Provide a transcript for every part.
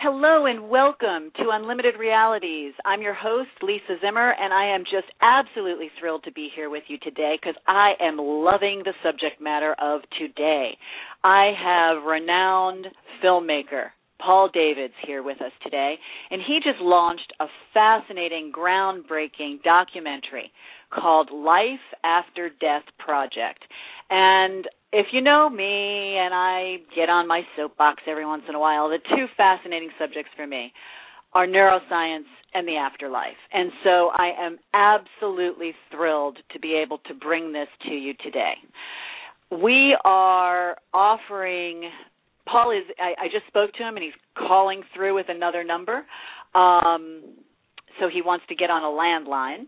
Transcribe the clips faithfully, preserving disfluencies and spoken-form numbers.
Hello and welcome to Unlimited Realities. I'm your host, Lisa Zimmer, and I am just absolutely thrilled to be here with you today because I am loving the subject matter of today. I have renowned filmmaker Paul Davids here with us today, and he just launched a fascinating, groundbreaking documentary called Life After Death Project. And if you know me, and I get on my soapbox every once in a while, the two fascinating subjects for me are neuroscience and the afterlife. And so I am absolutely thrilled to be able to bring this to you today. We are offering, Paul is, I, I just spoke to him, and he's calling through with another number. Um, so he wants to get on a landline.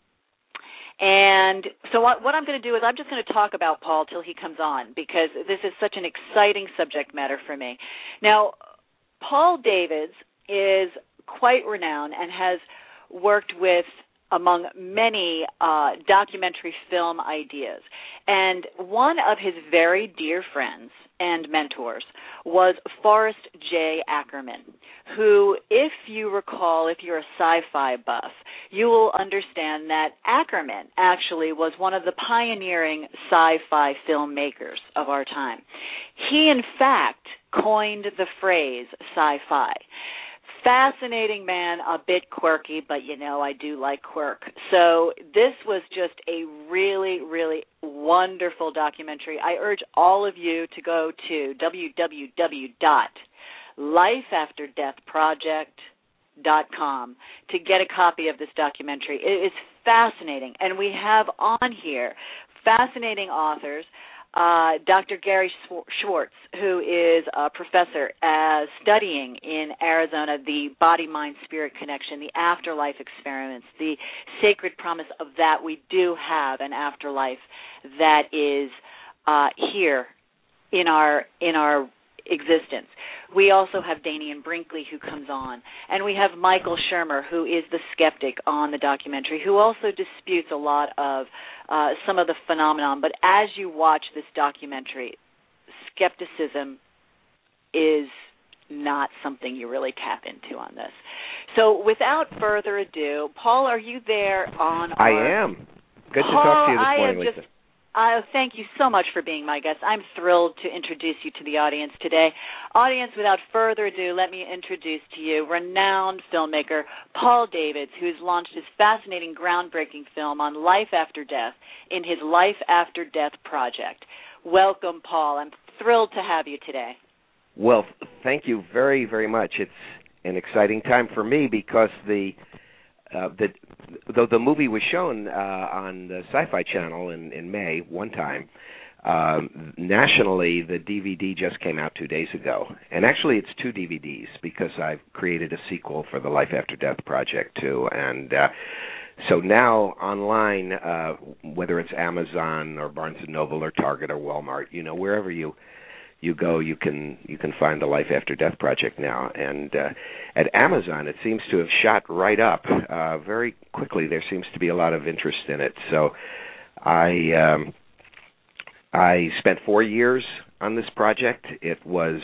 And so what, what I'm going to do is I'm just going to talk about Paul till he comes on because this is such an exciting subject matter for me. Now, Paul Davids is quite renowned and has worked with, among many uh, documentary film ideas. And one of his very dear friends and mentors was Forrest J. Ackerman, who, if you recall, if you're a sci-fi buff, you will understand that Ackerman actually was one of the pioneering sci-fi filmmakers of our time. He, in fact, coined the phrase sci-fi. Fascinating man, a bit quirky, but, you know, I do like quirk. So this was just a really, really wonderful documentary. I urge all of you to go to w w w dot life after death project dot com to get a copy of this documentary. It is fascinating, and we have on here fascinating authors. Uh, Doctor Gary Schwartz, who is a professor uh, studying in Arizona the body-mind-spirit connection, the afterlife experiments, the sacred promise of that we do have an afterlife that is uh, here in our in our existence. We also have Danian Brinkley, who comes on, and we have Michael Shermer, who is the skeptic on the documentary, who also disputes a lot of uh, some of the phenomenon. But as you watch this documentary, skepticism is not something you really tap into on this. So without further ado, Paul, are you there on I our... am. Good to Paul, talk to you this I morning, am Lisa. just Uh, thank you so much for being my guest. I'm thrilled to introduce you to the audience today. Audience, without further ado, let me introduce to you renowned filmmaker Paul Davids, who's launched his fascinating, groundbreaking film on life after death in his Life After Death project. Welcome, Paul. I'm thrilled to have you today. Well, thank you very, very much. It's an exciting time for me because the Uh, the, though the movie was shown uh, on the Sci-Fi Channel in, in May one time, um, nationally the D V D just came out two days ago. And actually it's two D V Ds because I've created a sequel for the Life After Death project too. And uh, so now online, uh, whether it's Amazon or Barnes and Noble or Target or Walmart, you know, wherever you you go, you can you can find the Life After Death project now. And uh, at Amazon, it seems to have shot right up uh, very quickly. There seems to be a lot of interest in it. So I um, I spent four years on this project. It was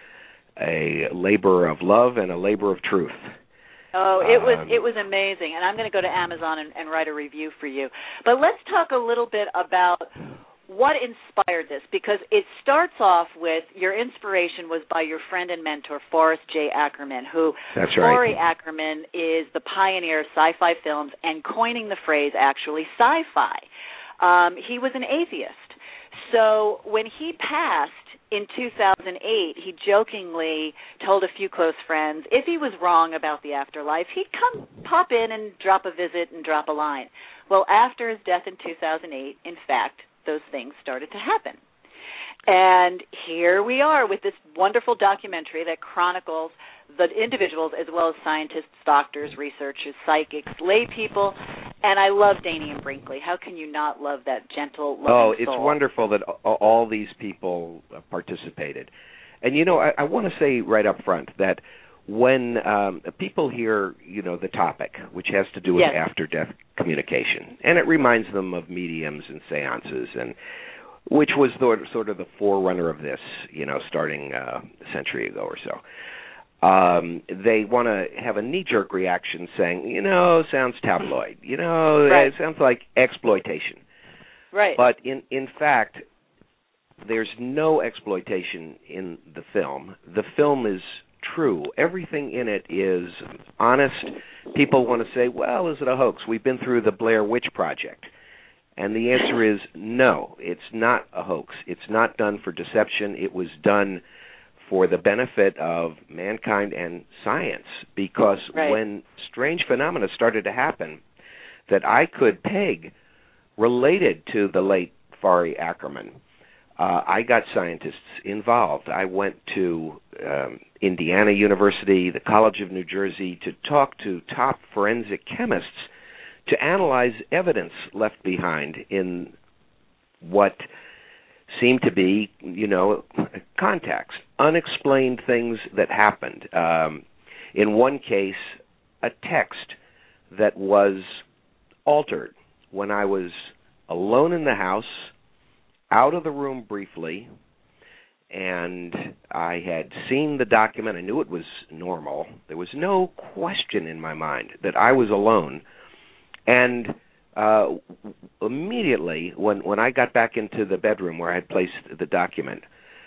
a labor of love and a labor of truth. Oh, it was um, it was amazing, and I'm going to go to Amazon and, and write a review for you. But let's talk a little bit about what inspired this, because it starts off with your inspiration was by your friend and mentor, Forrest J. Ackerman, who, That's Forry right. Ackerman is the pioneer of sci-fi films and coining the phrase, actually, sci-fi. Um, he was an atheist. So when he passed in two thousand eight, he jokingly told a few close friends, if he was wrong about the afterlife, he'd come pop in and drop a visit and drop a line. Well, after his death in two thousand eight, in fact, those things started to happen. And here we are with this wonderful documentary that chronicles the individuals as well as scientists, doctors, researchers, psychics, lay people, and I love Danian Brinkley. How can you not love that gentle, loving Oh, it's soul? wonderful that all these people participated. And, you know, I, I want to say right up front that when um, people hear, you know, the topic, which has to do with yes. after-death communication, and it reminds them of mediums and seances, and which was the, sort of the forerunner of this, you know, starting uh, a century ago or so. um, they want to have a knee-jerk reaction saying, you know, sounds tabloid. You know, right. it sounds like exploitation. Right. But in, in fact, there's no exploitation in the film. The film is true. Everything in it is honest. People want to say, well, is it a hoax? We've been through the Blair Witch Project. And the answer is no, it's not a hoax. It's not done for deception. It was done for the benefit of mankind and science, because right. when strange phenomena started to happen that I could peg related to the late Fari Ackerman, Uh, I got scientists involved. I went to um, Indiana University, the College of New Jersey, to talk to top forensic chemists to analyze evidence left behind in what seemed to be, you know, contacts, unexplained things that happened. Um, in one case, a text that was altered when I was alone in the house, out of the room briefly, and I had seen the document. I knew it was normal. There was no question in my mind that I was alone. And uh, immediately, when, when I got back into the bedroom where I had placed the document,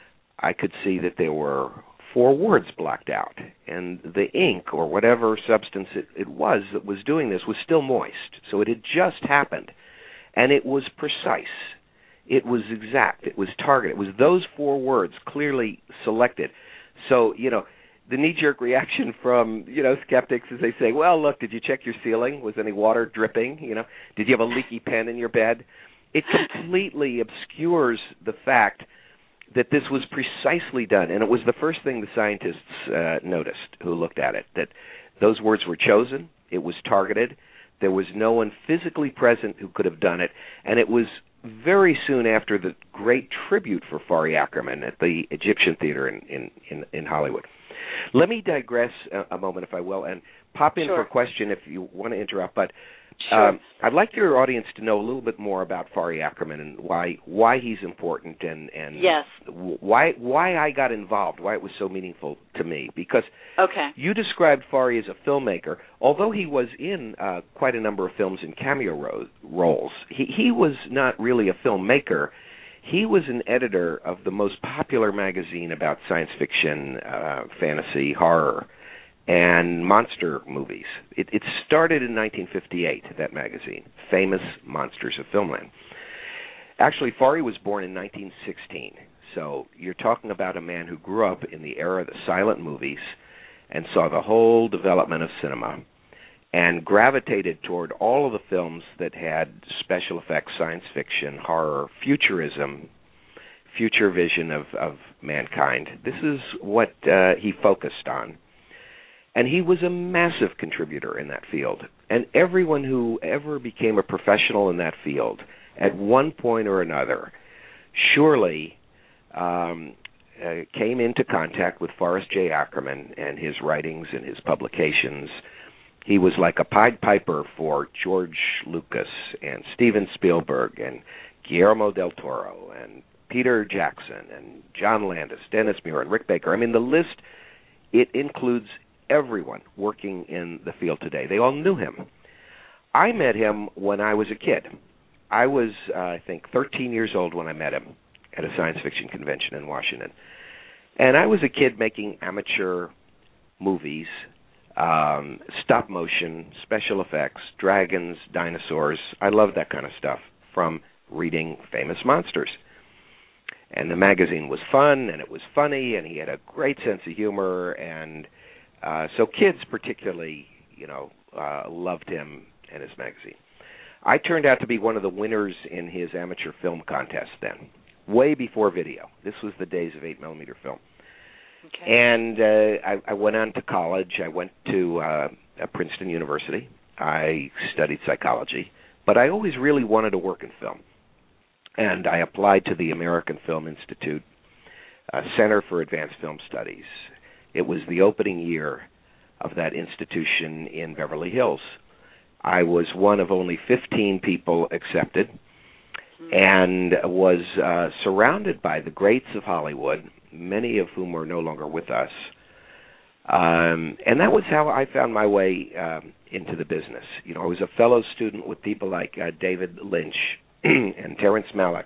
I could see that there were four words blocked out, and the ink or whatever substance it, it was that was doing this was still moist. So it had just happened, and it was precise. It was exact. It was targeted. It was those four words clearly selected. So, you know, the knee-jerk reaction from, you know, skeptics is they say, well, look, did you check your ceiling? Was any water dripping? You know, did you have a leaky pen in your bed? It completely obscures the fact that this was precisely done. And it was the first thing the scientists uh, noticed who looked at it, that those words were chosen. It was targeted. There was no one physically present who could have done it. And it was very soon after the great tribute for Fari Ackerman at the Egyptian Theater in, in, in, in Hollywood. Let me digress a, a moment, if I will, and pop in sure. for a question if you want to interrupt. But sure. um, I'd like your audience to know a little bit more about Fari Ackerman and why why he's important and, and yes. why why I got involved, why it was so meaningful to me. Because okay. you described Fari as a filmmaker. Although he was in uh, quite a number of films in cameo ro- roles, he, he was not really a filmmaker. He was an editor of the most popular magazine about science fiction, uh, fantasy, horror, and monster movies. It, it started in nineteen fifty-eight, that magazine, Famous Monsters of Filmland. Actually, Fari was born in nineteen sixteen, so you're talking about a man who grew up in the era of the silent movies and saw the whole development of cinema and gravitated toward all of the films that had special effects, science fiction, horror, futurism, future vision of, of mankind. This is what uh, he focused on. And he was a massive contributor in that field. And everyone who ever became a professional in that field at one point or another surely um, uh, came into contact with Forrest J. Ackerman and his writings and his publications. He was like a Pied Piper for George Lucas and Steven Spielberg and Guillermo del Toro and Peter Jackson and John Landis, Dennis Muir, and Rick Baker. I mean, the list, it includes everyone working in the field today. They all knew him. I met him when I was a kid. I was, uh, I think, thirteen years old when I met him at a science fiction convention in Washington. And I was a kid making amateur movies, um, stop motion, special effects, dragons, dinosaurs. I loved that kind of stuff from reading Famous Monsters. And the magazine was fun, and it was funny, and he had a great sense of humor, and uh, so kids particularly, you know, uh, loved him and his magazine. I turned out to be one of the winners in his amateur film contest then, way before video. This was the days of eight millimeter film. Okay. And uh, I, I went on to college. I went to uh, Princeton University. I studied psychology, but I always really wanted to work in film. And I applied to the American Film Institute uh, Center for Advanced Film Studies. It was the opening year of that institution in Beverly Hills. I was one of only fifteen people accepted and was uh, surrounded by the greats of Hollywood, many of whom were no longer with us. Um, and that was how I found my way um, into the business. You know, I was a fellow student with people like uh, David Lynch and Terrence Malick.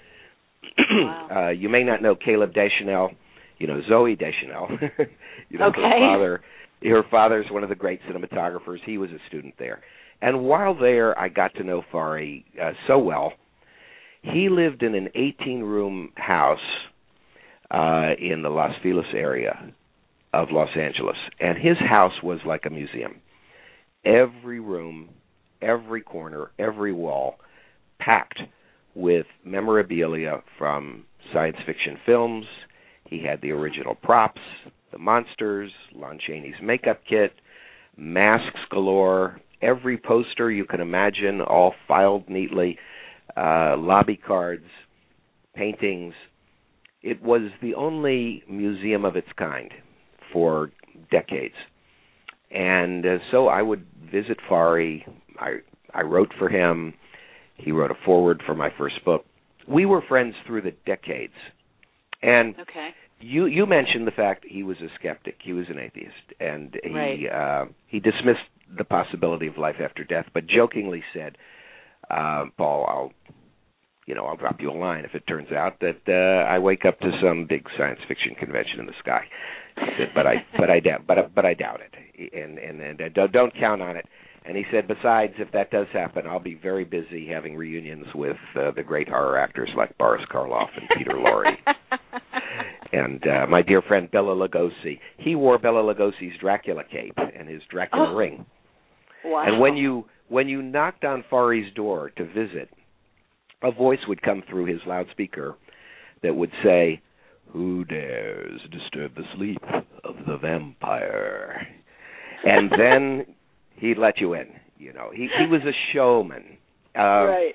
Wow. uh, you may not know Caleb Deschanel. You know Zoe Deschanel. you know, okay. her father. Her father's one of the great cinematographers. He was a student there. And while there, I got to know Fari uh, so well. He lived in an eighteen-room house uh, in the Los Feliz area of Los Angeles, and his house was like a museum. Every room, every corner, every wall packed with memorabilia from science fiction films. He had the original props, the monsters, Lon Chaney's makeup kit, masks galore, every poster you can imagine, all filed neatly, uh, lobby cards, paintings. It was the only museum of its kind for decades. And uh, so I would visit Fari. I, I wrote for him. He wrote a foreword for my first book. We were friends through the decades. And okay. you you mentioned the fact he was a skeptic. He was an atheist. And he right. uh, he dismissed the possibility of life after death, but jokingly said, uh, Paul, I'll you know, I'll drop you a line if it turns out that uh, I wake up to some big science fiction convention in the sky. He said, but I, but I doubt, but but I doubt it, and and, and uh, don't, don't count on it. And he said, besides, if that does happen, I'll be very busy having reunions with uh, the great horror actors like Boris Karloff and Peter Lorre, and uh, my dear friend Bela Lugosi. He wore Bela Lugosi's Dracula cape and his Dracula oh. ring. Wow! And when you when you knocked on Fari's door to visit, a voice would come through his loudspeaker that would say, "Who dares disturb the sleep of the vampire?" And then he'd let you in. You know, he he was a showman. Uh, right.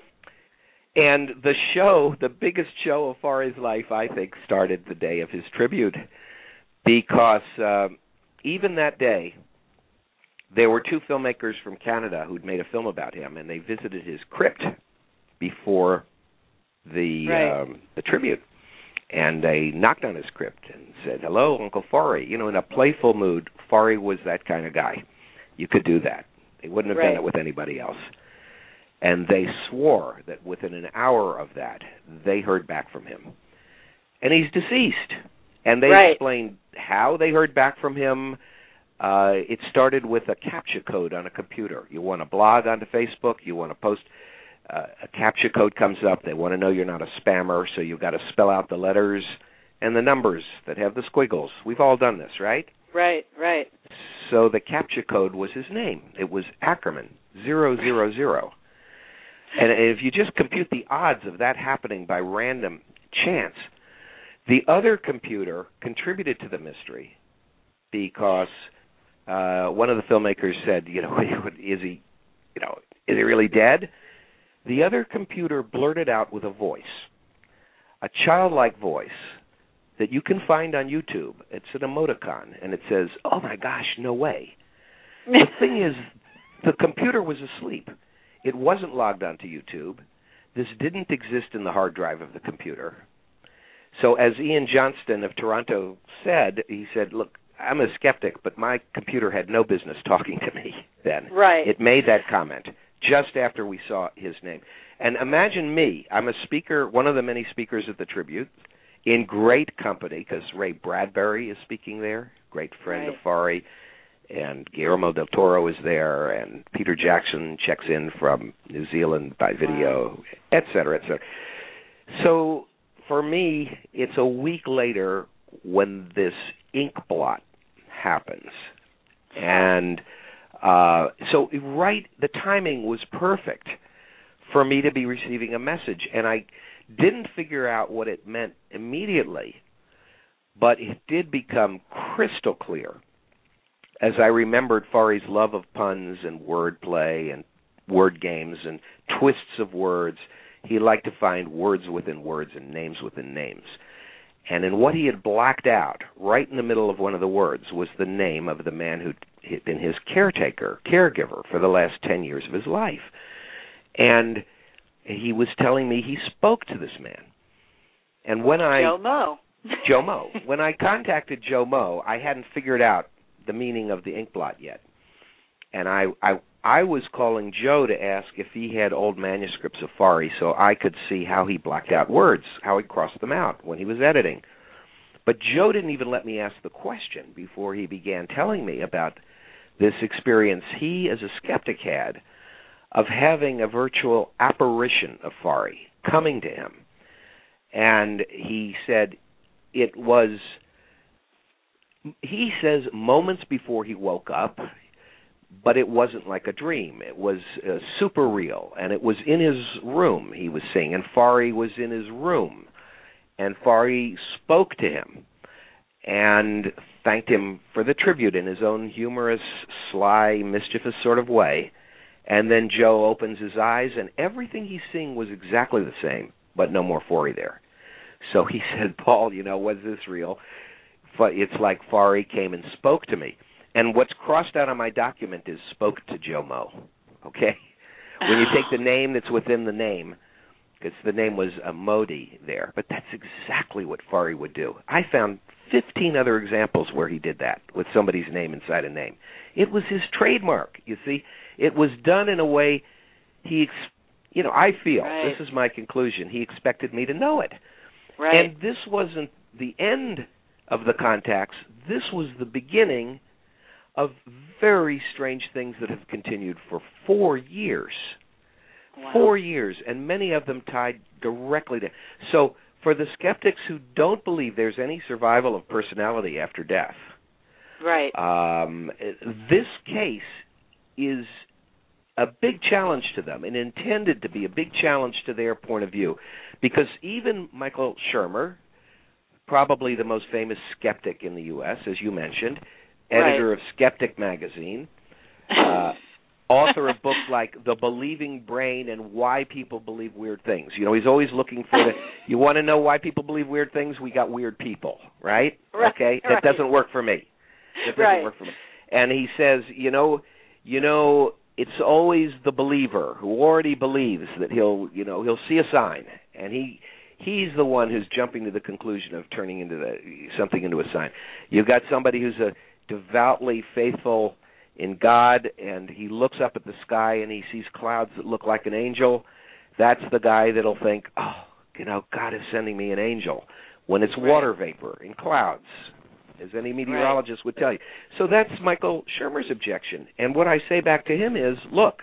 And the show, the biggest show of Fari's life, I think, started the day of his tribute, because uh, even that day, there were two filmmakers from Canada who'd made a film about him, and they visited his crypt before the right. um, the tribute, and they knocked on his crypt and said, "Hello, Uncle Fari." You know, in a playful mood. Fari was that kind of guy. You could do that. They wouldn't have right. done it with anybody else. And they swore that within an hour of that, they heard back from him. And he's deceased. And they right. explained how they heard back from him. Uh, it started with a CAPTCHA code on a computer. You want to blog onto Facebook, you want to post, uh, a CAPTCHA code comes up. They want to know you're not a spammer, so you've got to spell out the letters and the numbers that have the squiggles. We've all done this, right? Right, right. So the CAPTCHA code was his name. It was Ackerman, zero zero zero. And if you just compute the odds of that happening by random chance, the other computer contributed to the mystery because uh, one of the filmmakers said, you know, is he, you know, is he really dead? The other computer blurted out with a voice, a childlike voice that you can find on YouTube. It's an emoticon, and it says, "Oh my gosh, no way." The thing is, the computer was asleep. It wasn't logged onto YouTube. This didn't exist in the hard drive of the computer. So as Ian Johnston of Toronto said, he said, "Look, I'm a skeptic, but my computer had no business talking to me then." Right. It made that comment just after we saw his name. And imagine me. I'm a speaker, one of the many speakers at the tribute, in great company, because Ray Bradbury is speaking there, great friend right. of Fari. And Guillermo del Toro is there, and Peter Jackson checks in from New Zealand by video, wow. et cetera, et cetera. So for me, it's a week later when this ink blot happens. And uh, so right, the timing was perfect for me to be receiving a message. And I didn't figure out what it meant immediately, but it did become crystal clear as I remembered Fari's love of puns and wordplay and word games and twists of words. He liked to find words within words and names within names. And in what he had blacked out, right in the middle of one of the words, was the name of the man who had been his caretaker, caregiver for the last ten years of his life. And he was telling me he spoke to this man. And when I... Joe Mo. Joe Mo. When I contacted Joe Mo, I hadn't figured out the meaning of the ink blot yet. And I, I, I was calling Joe to ask if he had old manuscripts of Fari so I could see how he blacked out words, how he crossed them out when he was editing. But Joe didn't even let me ask the question before he began telling me about this experience he, as a skeptic, had of having a virtual apparition of Fari coming to him. And he said it was, he says, moments before he woke up, but it wasn't like a dream. It was uh, super real, and it was in his room he was seeing, and Fari was in his room, and Fari spoke to him and thanked him for the tribute in his own humorous, sly, mischievous sort of way. And then Joe opens his eyes, and everything he's seeing was exactly the same, but no more Fari there. So he said, Paul, you know, was this real? It's like Fari came and spoke to me. And what's crossed out on my document is spoke to Joe Mo, okay? When you take the name that's within the name, because the name was uh, Modi there, but that's exactly what Fari would do. I found fifteen other examples where he did that with somebody's name inside a name. It was his trademark, you see. It was done in a way he, ex- you know, I feel, right. This is my conclusion, he expected me to know it. Right. And this wasn't the end of the contacts. This was the beginning of very strange things that have continued for four years. Wow. Four years, and many of them tied directly to... So for the skeptics who don't believe there's any survival of personality after death, right? Um, this case is a big challenge to them, and intended to be a big challenge to their point of view, because even Michael Shermer, probably the most famous skeptic in the U S, as you mentioned, editor right. of Skeptic magazine, uh, author of books like The Believing Brain and Why People Believe Weird Things. You know, he's always looking for the, you want to know why people believe weird things? We got weird people, right? right okay? Right. That doesn't work for me. That doesn't right. work for me. And he says, you know, you know, it's always the believer who already believes that he'll, you know, he'll see a sign, and he he's the one who's jumping to the conclusion of turning into the something into a sign. You've got somebody who's a devoutly faithful in God, and he looks up at the sky and he sees clouds that look like an angel. That's the guy that'll think, oh, you know, God is sending me an angel, when it's right. water vapor in clouds, as any meteorologist right. would tell you. So that's Michael Shermer's objection. And what I say back to him is, look,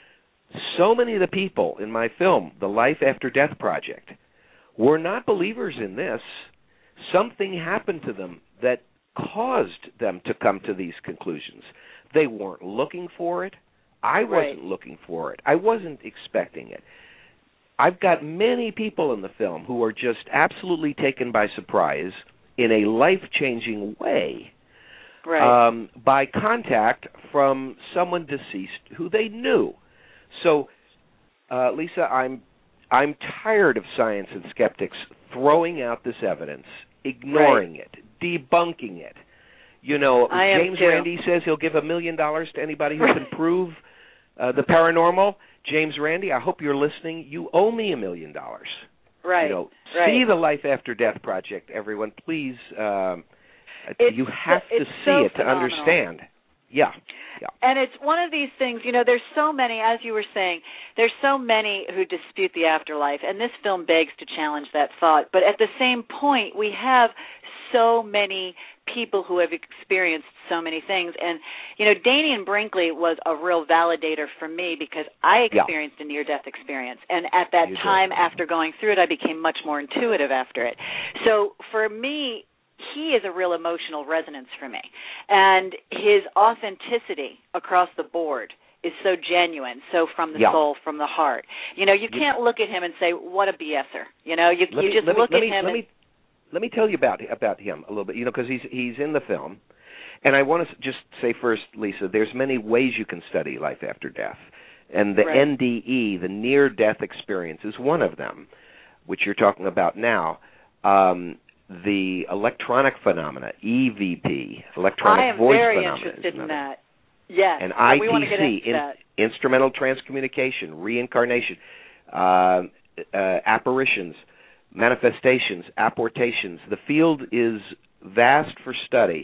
so many of the people in my film, The Life After Death Project, were not believers in this. Something happened to them that caused them to come to these conclusions. They weren't looking for it. I wasn't right. looking for it. I wasn't expecting it. I've got many people in the film who are just absolutely taken by surprise in a life-changing way right. um, by contact from someone deceased who they knew. So, uh, Lisa, I'm I'm tired of science and skeptics throwing out this evidence, ignoring right. it, debunking it. You know, I James Randi says he'll give a million dollars to anybody who can prove uh, the paranormal. James Randi, I hope you're listening. You owe me a million dollars. Right. You know, right. see the Life After Death Project, everyone. Please, um, it's, you have to it's see so it to phenomenal. understand. Yeah. Yeah. And it's one of these things, you know, there's so many, as you were saying, there's so many who dispute the afterlife, and this film begs to challenge that thought. But at the same point, we have so many people who have experienced so many things. And, you know, Danian Brinkley was a real validator for me because I experienced yeah. a near-death experience. And at that you time, did. after going through it, I became much more intuitive after it. So for me, he is a real emotional resonance for me. And his authenticity across the board is so genuine, so from the yeah. soul, from the heart. You know, you can't look at him and say, what a BSer. You know, you, let you me, just let look me, at let me, him let and... Me, let me tell you about about him a little bit, you know, because he's, he's in the film. And I want to just say first, Lisa, there's many ways you can study life after death. And the right. N D E, the near-death experience, is one of them, which you're talking about now. Um, the electronic phenomena, E V P, electronic voice phenomena. I am very interested in that. Yes. And I T C, we want to get into in, that. instrumental transcommunication, reincarnation, uh, uh, apparitions, manifestations, apportations. The field is vast for study,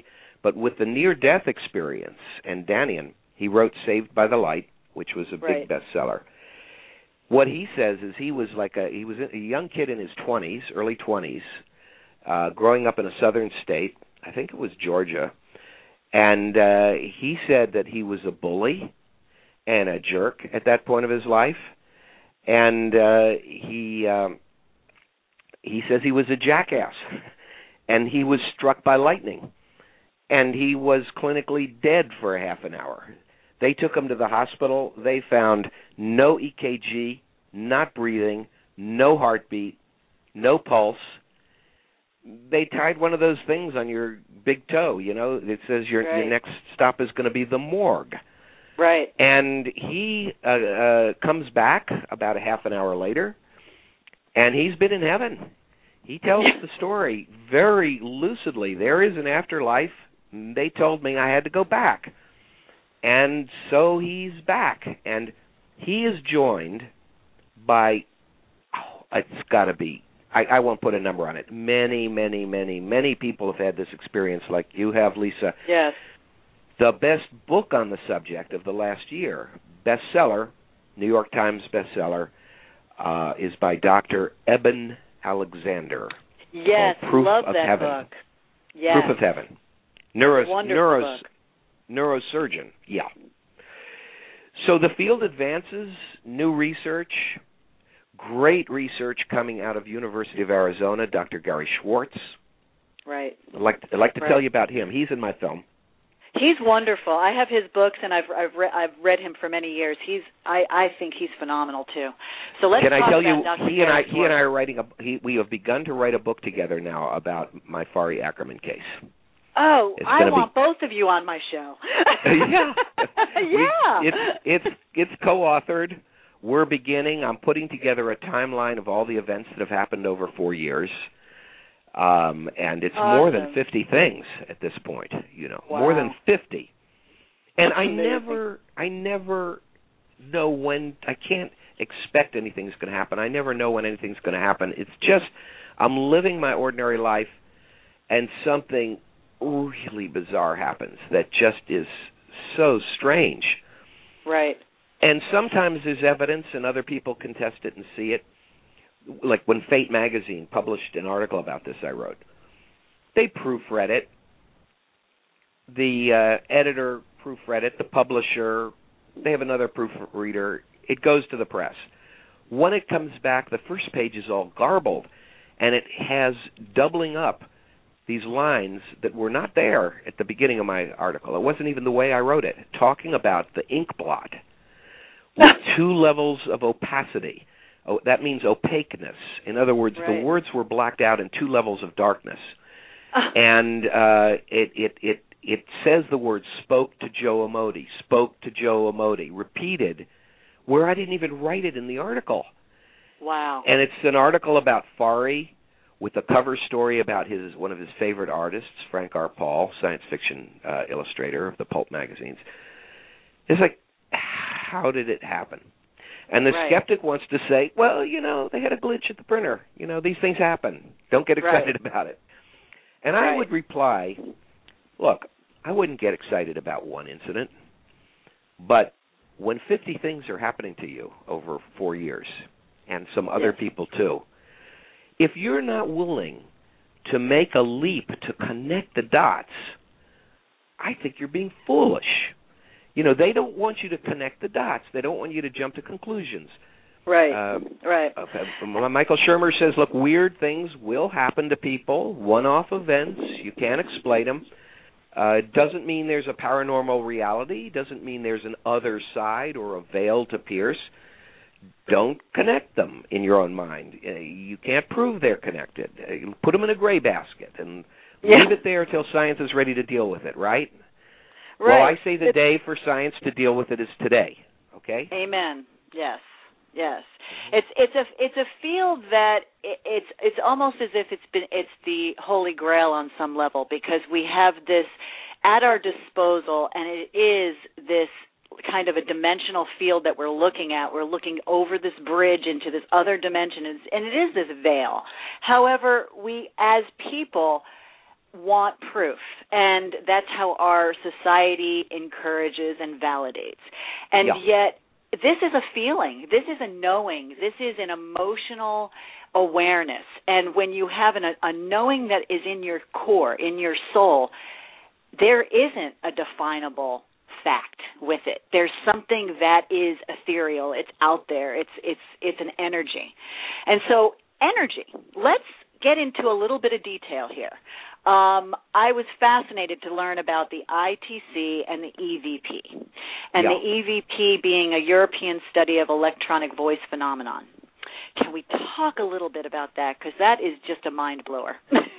But with the near-death experience and Danian, he wrote Saved by the Light, which was a big right. bestseller. What he says is he was like a he was a young kid in his twenties, early twenties, uh, growing up in a southern state. I think it was Georgia, and uh, he said that he was a bully and a jerk at that point of his life, and uh, he um, he says he was a jackass, and he was struck by lightning, and he was clinically dead for a half an hour. They took him to the hospital. They found no E K G, not breathing, no heartbeat, no pulse. They tied one of those things on your big toe, you know, it says your, right. your next stop is going to be the morgue. Right. And he uh, uh, comes back about a half an hour later, and he's been in heaven. He tells the story very lucidly. There is an afterlife. They told me I had to go back. And so he's back, and he is joined by, oh, it's got to be, I, I won't put a number on it, many, many, many, many people have had this experience like you have, Lisa. Yes. The best book on the subject of the last year, bestseller, New York Times bestseller, uh, is by Doctor Eben Alexander. Yes, Proof love of that Heaven. book. Yes. Proof of Heaven. Neuros, Wonderful neuros, book. Neurosurgeon, yeah. So the field advances, new research, great research coming out of University of Arizona, Doctor Gary Schwartz. Right. I'd like, I'd like to right. tell you about him. He's in my film. He's wonderful. I have his books, and I've I've, re- I've read him for many years. He's I, I think he's phenomenal too. So let's Can talk I tell about you, Doctor he and I Gary he and I are writing a he, we have begun to write a book together now about my Fari Ackerman case. Oh, it's I want be... both of you on my show. yeah, yeah. We, it's it's it's co-authored. We're beginning. I'm putting together a timeline of all the events that have happened over four years, um, and it's awesome. more than fifty things at this point. You know, wow. more than fifty. And That's I amazing. never, I never know when. I can't expect anything's going to happen. I never know when anything's going to happen. It's just I'm living my ordinary life, and something really bizarre happens that just is so strange. Right. And sometimes there's evidence and other people can test it and see it. Like when Fate magazine published an article about this I wrote. They proofread it. The uh, editor proofread it, the publisher, they have another proofreader. It goes to the press. When it comes back, the first page is all garbled, and it has doubling up these lines that were not there at the beginning of my article. It wasn't even the way I wrote it, talking about the ink blot with two levels of opacity. Oh, that means opaqueness. In other words, right. the words were blacked out in two levels of darkness. And uh, it, it, it, it says the word spoke to Joe Amodi, spoke to Joe Amodi, repeated, where I didn't even write it in the article. Wow. And it's an article about Fari, with a cover story about his one of his favorite artists, Frank R. Paul, science fiction uh, illustrator of the pulp magazines. It's like, how did it happen? And the right. skeptic wants to say, well, you know, they had a glitch at the printer. You know, these things happen. Don't get excited right. about it. And right. I would reply, look, I wouldn't get excited about one incident, but when fifty things are happening to you over four years, and some other yes. people too, if you're not willing to make a leap to connect the dots, I think you're being foolish. You know, they don't want you to connect the dots. They don't want you to jump to conclusions. Right, uh, right. Uh, Michael Shermer says, look, weird things will happen to people, one-off events. You can't explain them. Uh, it doesn't mean there's a paranormal reality. It doesn't mean there's an other side or a veil to pierce. Don't connect them in your own mind. You can't prove they're connected. Put them in a gray basket and yeah. leave it there till science is ready to deal with it, right? Right. Well, I say the it's, day for science to deal with it is today, okay? Amen. Yes. Yes. It's it's a it's a field that it, it's it's almost as if it's been it's the holy grail on some level, because we have this at our disposal, and it is this kind of a dimensional field that we're looking at. We're looking over this bridge into this other dimension, and it is this veil. However, we as people want proof, and that's how our society encourages and validates. And yeah. yet, this is a feeling. This is a knowing. This is an emotional awareness. And when you have an, a knowing that is in your core, in your soul, there isn't a definable fact with it. There's something that is ethereal. It's out there. It's it's it's an energy. And so energy, let's get into a little bit of detail here. Um, I was fascinated to learn about the I T C and the E V P, and yeah. the E V P being a European study of electronic voice phenomenon. Can we talk a little bit about that? Because that is just a mind blower.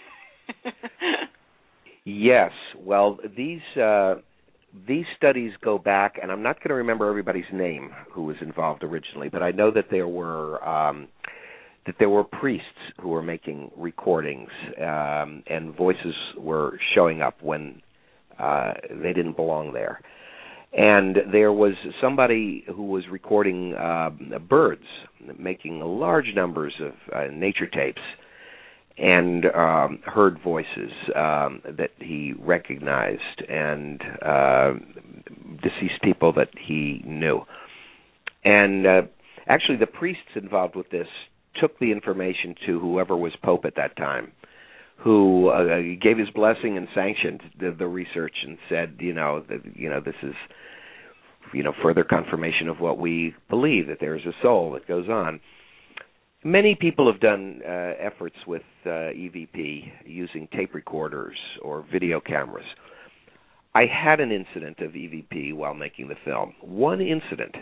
Yes. Well, these uh, these studies go back, and I'm not going to remember everybody's name who was involved originally, but I know that there were um, that there were priests who were making recordings, um, and voices were showing up when uh, they didn't belong there. And there was somebody who was recording uh, birds, making large numbers of uh, nature tapes, and um, heard voices um, that he recognized, and uh, deceased people that he knew. And uh, actually the priests involved with this took the information to whoever was Pope at that time, who uh, gave his blessing and sanctioned the, the research and said, you know, that, you know, this is, you know, further confirmation of what we believe, that there is a soul that goes on. Many people have done uh, efforts with uh, E V P using tape recorders or video cameras. I had an incident of E V P while making the film. One incident.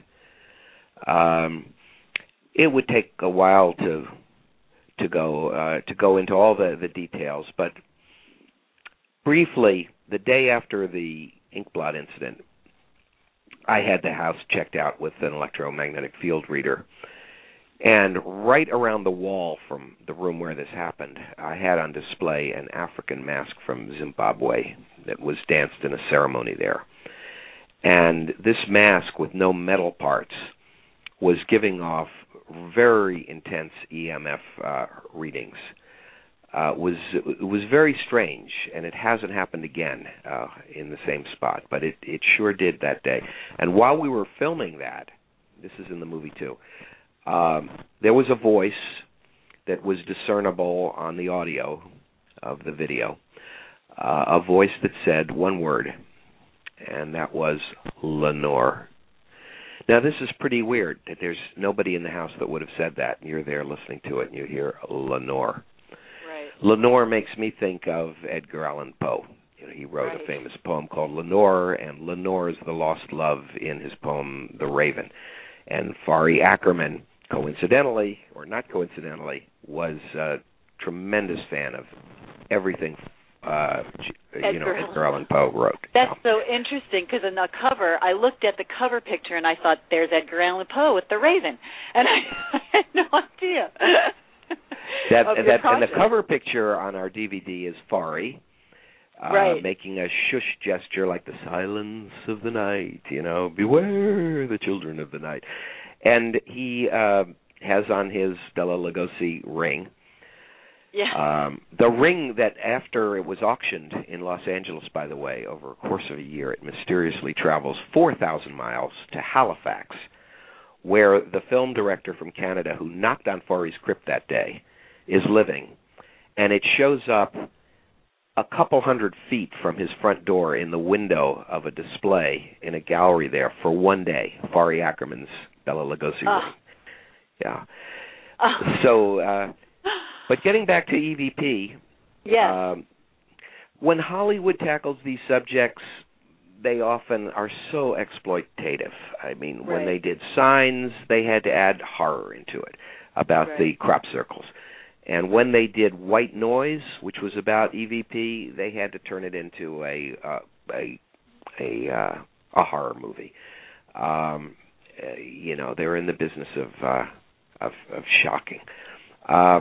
Um, it would take a while to to go uh, to go into all the, the details, but briefly, the day after the Inkblot incident, I had the house checked out with an electromagnetic field reader. And right around the wall from the room where this happened, I had on display an African mask from Zimbabwe that was danced in a ceremony there. And this mask with no metal parts was giving off very intense E M F uh, readings. Uh, was it was very strange, and it hasn't happened again uh, in the same spot, but it, it sure did that day. And while we were filming that, this is in the movie too, Um, there was a voice that was discernible on the audio of the video, uh, a voice that said one word, and that was Lenore. Now, this is pretty weird that there's nobody in the house that would have said that, and you're there listening to it, and you hear Lenore. Right. Lenore makes me think of Edgar Allan Poe. You know, he wrote right. a famous poem called Lenore, and Lenore is the lost love in his poem The Raven. And Fari Ackerman, coincidentally, or not coincidentally, was a tremendous fan of everything uh, you know, Edgar Allan Poe wrote. That's so interesting, because in the cover, I looked at the cover picture and I thought, there's Edgar Allan Poe with the Raven. And I, I had no idea. that, that, and the cover picture on our D V D is Fari. Uh, right. Making a shush gesture like the silence of the night, you know, beware the children of the night. And he uh, has on his Bela Lugosi ring. Yeah. Um, the ring that after it was auctioned in Los Angeles, by the way, over a course of a year, it mysteriously travels four thousand miles to Halifax, where the film director from Canada who knocked on Fari's crypt that day is living. And it shows up a couple hundred feet from his front door in the window of a display in a gallery there for one day, Fari Ackerman's Bela Lugosi uh. ring. Yeah. Uh. So, uh, but getting back to E V P, yes. um, when Hollywood tackles these subjects, they often are so exploitative. I mean, right. when they did Signs, they had to add horror into it about right. the crop circles. And when they did White Noise, which was about E V P, they had to turn it into a uh, a a, uh, a horror movie. Um, uh, you know, they're in the business of uh, of, of shocking. Uh,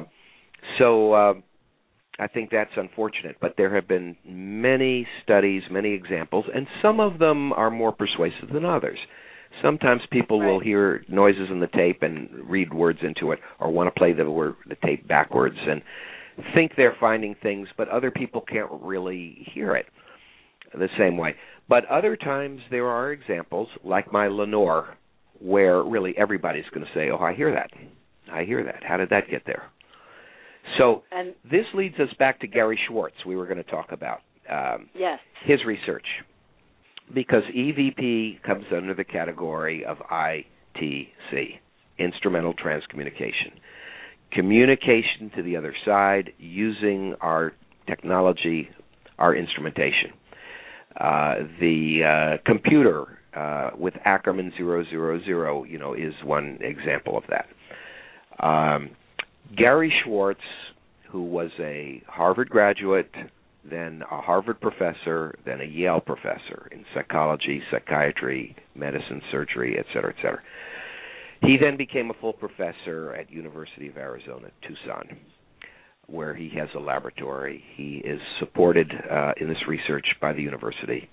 so uh, I think that's unfortunate. But there have been many studies, many examples, and some of them are more persuasive than others. Sometimes people right. will hear noises in the tape and read words into it, or want to play the word, the tape backwards, and think they're finding things, but other people can't really hear it the same way. But other times there are examples, like my Lenore, where really everybody's going to say, oh, I hear that. I hear that. How did that get there? So and, this leads us back to Gary Schwartz, we were going to talk about. Um, yes. His research. Because E V P comes under the category of I T C, Instrumental Transcommunication. Communication to the other side using our technology, our instrumentation. Uh, the uh, computer uh, with Ackerman zero zero zero, you know, is one example of that. Um, Gary Schwartz, who was a Harvard graduate, then a Harvard professor, then a Yale professor in psychology, psychiatry, medicine, surgery, et cetera, et cetera. He then became a full professor at University of Arizona, Tucson, where he has a laboratory. He is supported uh, in this research by the university.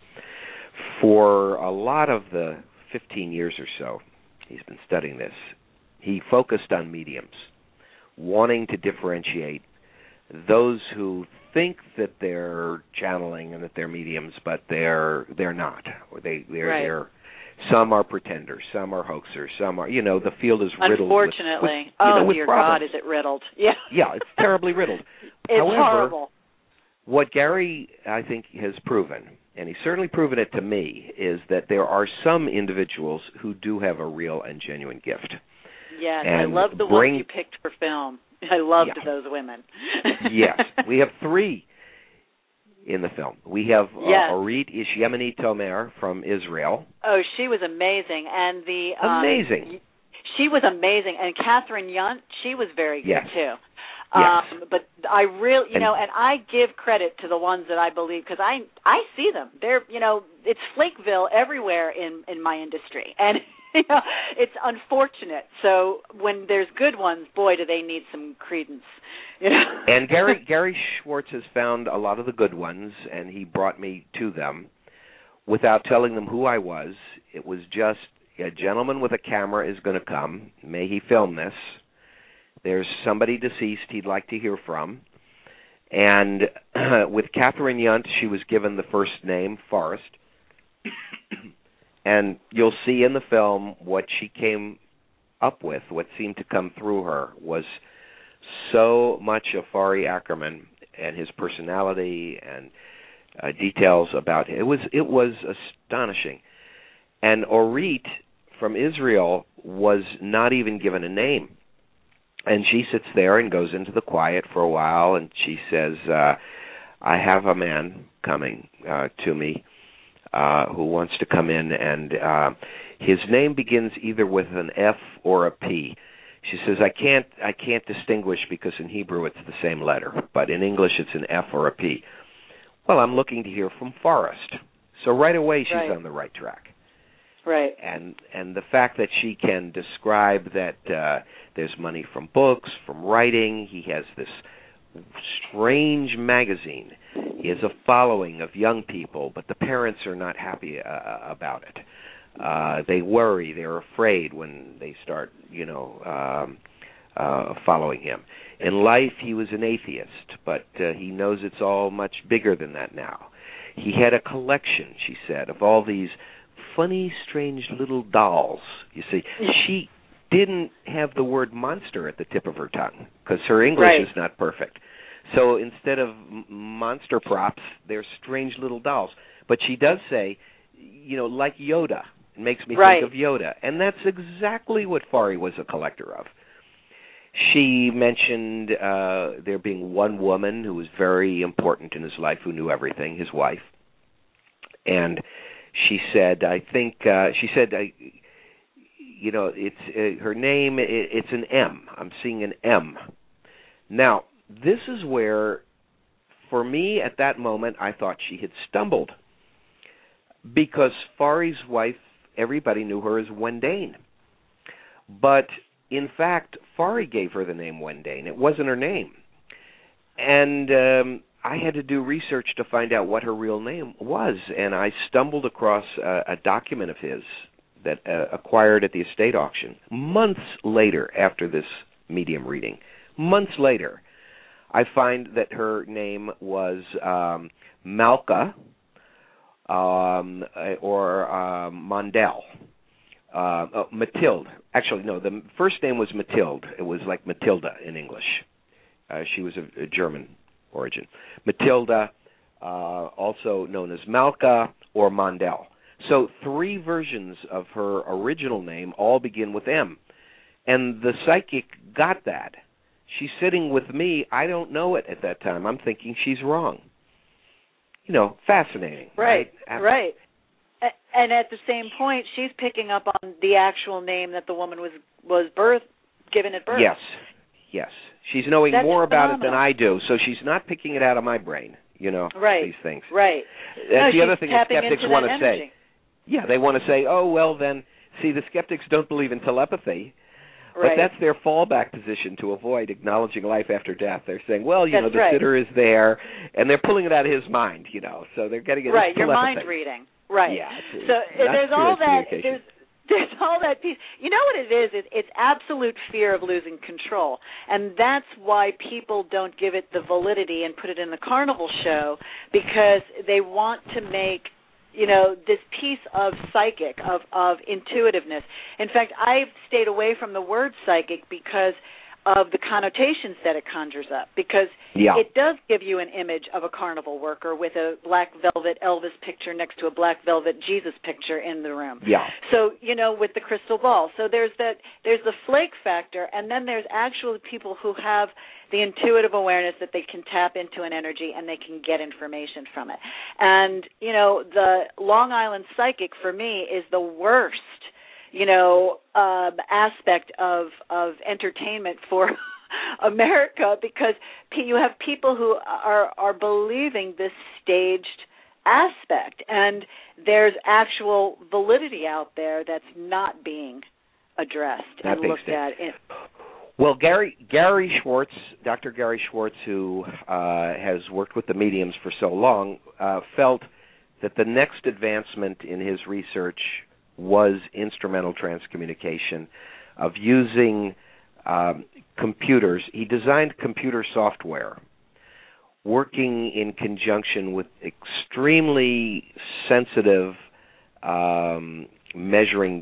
For a lot of the fifteen years or so he's been studying this, he focused on mediums, wanting to differentiate those who think that they're channeling and that they're mediums, but they're they're not. Or they they're, right. they're some are pretenders, some are hoaxers, some are, you know, the field is riddled. Unfortunately, with, with, oh you know, with dear problems. God, is it riddled? Yeah, yeah, it's terribly riddled. It's However, horrible. What Gary, I think, has proven, and he's certainly proven it to me, is that there are some individuals who do have a real and genuine gift. Yes, and I love the bring, ones you picked for film. I loved yeah. those women. Yes, we have three in the film. We have uh, yes. Orit Ishemini Tomer from Israel. Oh, she was amazing, and the um, amazing. She was amazing, and Catherine Yunt, she was very good yes. too. Yes. Um, but I really, you and, know, and I give credit to the ones that I believe because I I see them. They're, you know, it's Flakeville everywhere in in my industry, and you know, it's unfortunate. So when there's good ones, boy, do they need some credence. You know? And Gary Gary Schwartz has found a lot of the good ones, and he brought me to them without telling them who I was. It was just a gentleman with a camera is going to come. May he film this. There's somebody deceased he'd like to hear from. And uh, with Catherine Yunt, she was given the first name, Forrest. And you'll see in the film what she came up with, what seemed to come through her, was so much of Fari Ackerman and his personality and uh, details about him. It was, it was astonishing. And Orit from Israel was not even given a name. And she sits there and goes into the quiet for a while, and she says, uh, I have a man coming uh, to me uh, who wants to come in, and uh, his name begins either with an F or a P. She says, I can't I can't distinguish because in Hebrew it's the same letter, but in English it's an F or a P. Well, I'm looking to hear from Forrest. So right away she's right. on the right track. Right. And and the fact that she can describe that uh, there's money from books, from writing, he has this strange magazine. He has a following of young people, but the parents are not happy uh, about it. Uh, they worry, they're afraid when they start, you know, um, uh, following him. In life, he was an atheist, but uh, he knows it's all much bigger than that now. He had a collection, she said, of all these funny, strange little dolls. You see, she didn't have the word monster at the tip of her tongue because her English right. is not perfect. So instead of m- monster props, they're strange little dolls. But she does say, you know, like Yoda. It makes me right. think of Yoda. And that's exactly what Fari was a collector of. She mentioned uh, there being one woman who was very important in his life, who knew everything, his wife. And she said, I think, uh, she said, I, you know, it's uh, her name, it, it's an M. I'm seeing an M. Now, this is where, for me at that moment, I thought she had stumbled. Because Fari's wife, everybody knew her as Wendane. But, in fact, Fari gave her the name Wendane. It wasn't her name. And um, I had to do research to find out what her real name was. And I stumbled across a, a document of his that uh, acquired at the estate auction months later after this medium reading. Months later, I find that her name was um, Malka um, or um, Mondell. Uh, oh, Mathilde. Actually, no, the first name was Mathilde. It was like Matilda in English. Uh, she was of a German origin. Matilda, uh, also known as Malka or Mondell. So three versions of her original name all begin with M. And the psychic got that. She's sitting with me. I don't know it at that time. I'm thinking she's wrong. You know, fascinating. Right, right. right. And at the same point, she's picking up on the actual name that the woman was was birth given at birth. Yes, yes. She's knowing That's more about phenomenal. it than I do, so she's not picking it out of my brain, you know, right. these things. Right. That's no, the other thing that skeptics want to energy. say. Yeah, they want to say, oh, well, then, see, the skeptics don't believe in telepathy. Right. But that's their fallback position to avoid acknowledging life after death. They're saying, well, you that's know, the right. sitter is there, and they're pulling it out of his mind, you know, so they're getting it. Right, your telepathy. mind reading. Right. Yeah. So there's all that. There's, there's all that piece. You know what it is? It, it's absolute fear of losing control, and that's why people don't give it the validity and put it in the carnival show, because they want to make, you know, this piece of psychic, of, of intuitiveness. In fact, I've stayed away from the word psychic because of the connotations that it conjures up, because yeah. it does give you an image of a carnival worker with a black velvet Elvis picture next to a black velvet Jesus picture in the room. Yeah. So, you know, with the crystal ball. So there's that, there's the flake factor, and then there's actually people who have the intuitive awareness that they can tap into an energy and they can get information from it. And, you know, the Long Island Psychic for me is the worst, you know, um, aspect of of entertainment for America, because you have people who are are believing this staged aspect, and there's actual validity out there that's not being addressed that and looked at. In- well, Gary Gary Schwartz, Doctor Gary Schwartz, who uh, has worked with the mediums for so long, uh, felt that the next advancement in his research was instrumental transcommunication, of using um, computers. He designed computer software working in conjunction with extremely sensitive um, measuring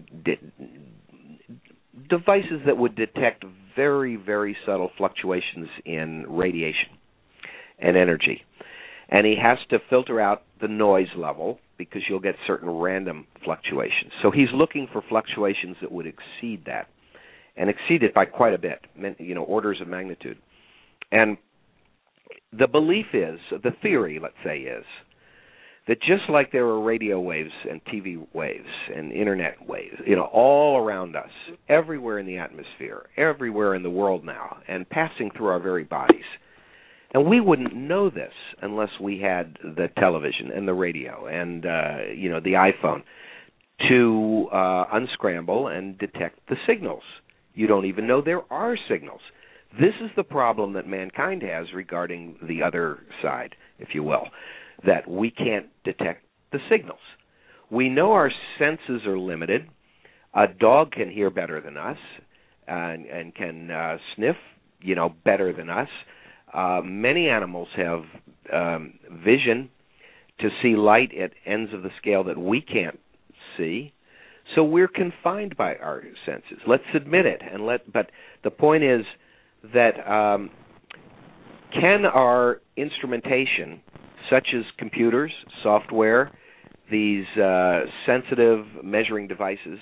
de- devices that would detect very, very subtle fluctuations in radiation and energy. And he has to filter out the noise level, because you'll get certain random fluctuations. So he's looking for fluctuations that would exceed that, and exceed it by quite a bit, you know, orders of magnitude. And the belief is, the theory, let's say, is that just like there are radio waves and T V waves and internet waves, you know, all around us, everywhere in the atmosphere, everywhere in the world now, and passing through our very bodies. And we wouldn't know this unless we had the television and the radio and, uh, you know, the iPhone to uh, unscramble and detect the signals. You don't even know there are signals. This is the problem that mankind has regarding the other side, if you will, that we can't detect the signals. We know our senses are limited. A dog can hear better than us and, and can uh, sniff, you know, better than us. Uh, many animals have um, vision to see light at ends of the scale that we can't see, so we're confined by our senses. Let's admit it. And let. But the point is that um, can our instrumentation, such as computers, software, these uh, sensitive measuring devices,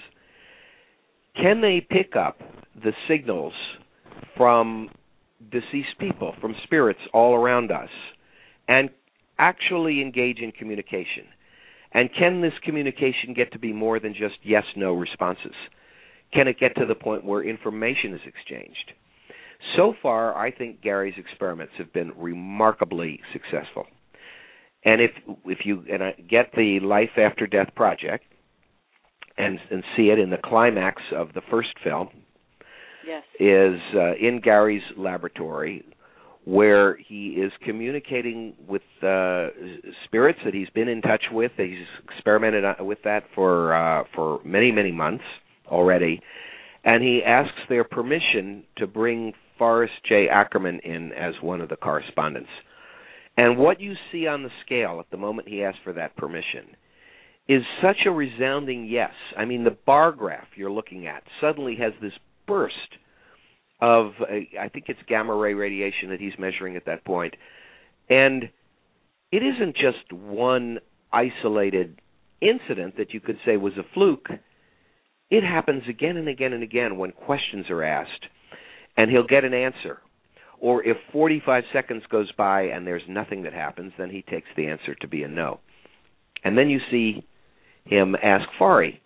can they pick up the signals from deceased people, from spirits all around us, and actually engage in communication? And can this communication get to be more than just yes-no responses? Can it get to the point where information is exchanged? So far, I think Gary's experiments have been remarkably successful. And if if you and I get the Life After Death project and, and see it in the climax of the first film, yes. is uh, in Gary's laboratory, where he is communicating with uh, spirits that he's been in touch with. He's experimented with that for uh, for many, many months already, and he asks their permission to bring Forrest J. Ackerman in as one of the correspondents. And what you see on the scale at the moment he asked for that permission is such a resounding yes. I mean, the bar graph you're looking at suddenly has this burst of, uh, I think it's gamma ray radiation that he's measuring at that point. And it isn't just one isolated incident that you could say was a fluke. It happens again and again and again when questions are asked, and he'll get an answer. Or if forty-five seconds goes by and there's nothing that happens, then he takes the answer to be a no. And then you see him ask Fari,